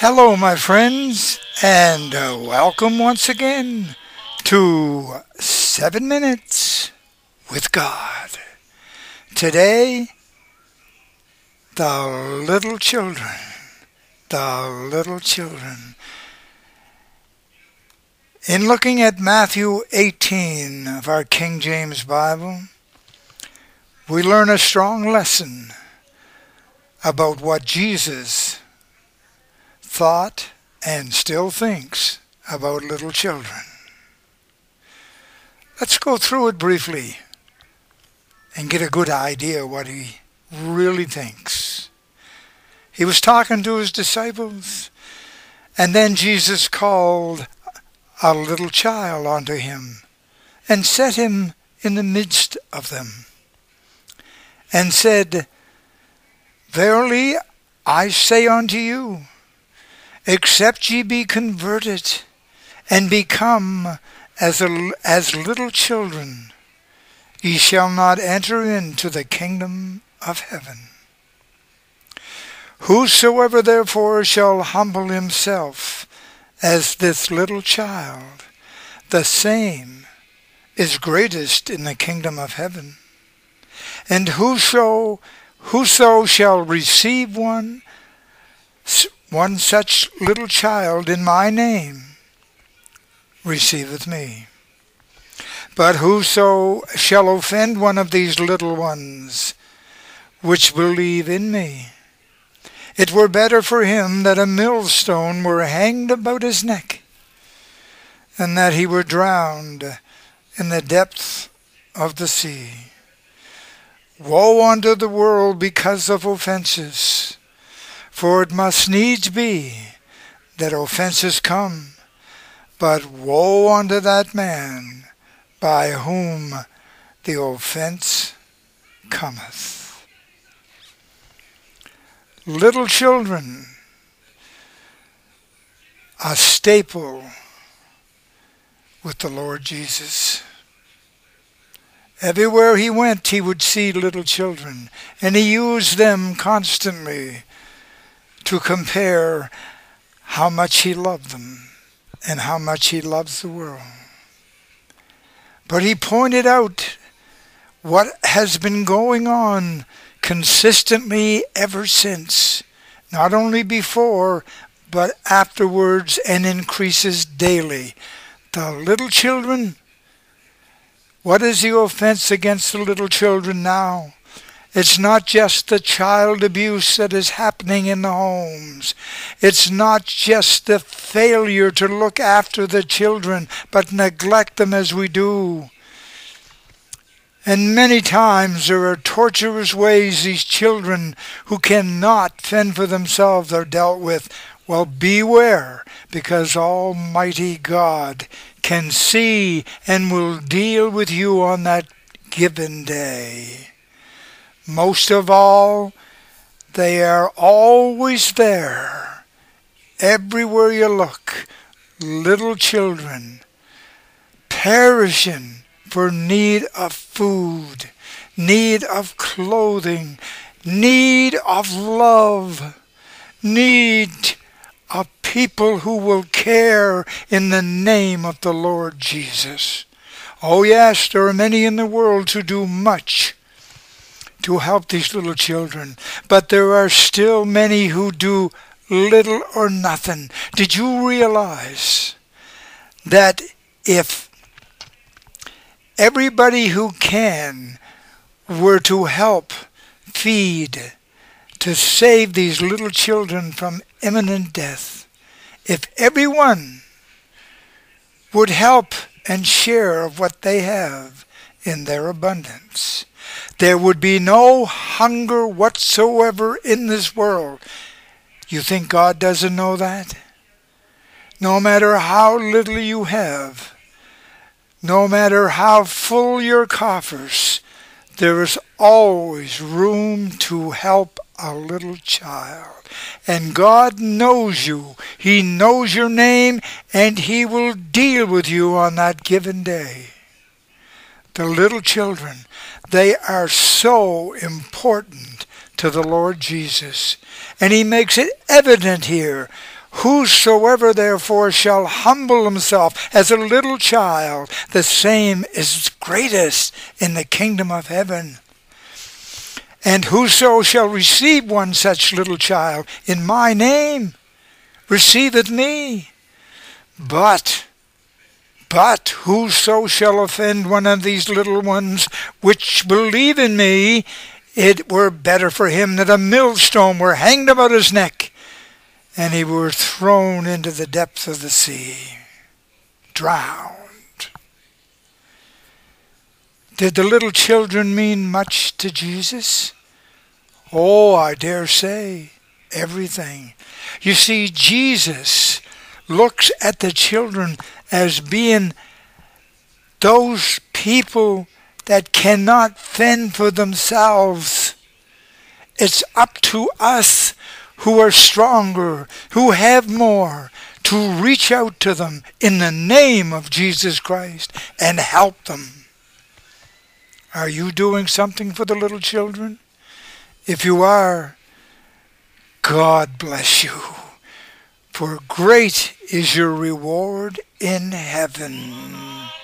Hello, my friends, and welcome once again to 7 Minutes with God. Today, the little children, the little children. In looking at Matthew 18 of our King James Bible, we learn a strong lesson about what Jesus thought and still thinks about little children. Let's go through it briefly and get a good idea what he really thinks. He was talking to his disciples, and then Jesus called a little child unto him and set him in the midst of them and said, Verily I say unto you, except ye be converted and become as little children, ye shall not enter into the kingdom of heaven. Whosoever therefore shall humble himself as this little child, the same is greatest in the kingdom of heaven. And whoso shall receive one such little child in my name receiveth me. But whoso shall offend one of these little ones which believe in me, it were better for him that a millstone were hanged about his neck, and that he were drowned in the depths of the sea. Woe unto the world because of offenses! For it must needs be that offenses come, but woe unto that man by whom the offense cometh. Little children, a staple with the Lord Jesus. Everywhere he went, he would see little children, and he used them constantly to compare how much he loved them and how much he loves the world. But he pointed out what has been going on consistently ever since, not only before, but afterwards, and increases daily. The little children, what is the offense against the little children now? It's not just the child abuse that is happening in the homes. It's not just the failure to look after the children, but neglect them as we do. And many times there are torturous ways these children who cannot fend for themselves are dealt with. Well, beware, because Almighty God can see and will deal with you on that given day. Most of all, they are always there. Everywhere you look, little children perishing for need of food, need of clothing, need of love, need of people who will care in the name of the Lord Jesus. Oh yes, there are many in the world who do much to help these little children, but there are still many who do little or nothing. Did you realize that if everybody who can were to help feed, to save these little children from imminent death, if everyone would help and share of what they have in their abundance, there would be no hunger whatsoever in this world. You think God doesn't know that? No matter how little you have, no matter how full your coffers, there is always room to help a little child. And God knows you. He knows your name, and He will deal with you on that given day. The little children, they are so important to the Lord Jesus. And He makes it evident here Whosoever therefore shall humble himself as a little child, the same is greatest in the kingdom of heaven. And whoso shall receive one such little child in my name receiveth me. But whoso shall offend one of these little ones which believe in me, it were better for him that a millstone were hanged about his neck, and he were thrown into the depths of the sea, drowned. Did the little children mean much to Jesus? Oh, I dare say, everything. You see, Jesus looks at the children as being those people that cannot fend for themselves. It's up to us who are stronger, who have more, to reach out to them in the name of Jesus Christ and help them. Are you doing something for the little children? If you are, God bless you, for great is your reward in heaven.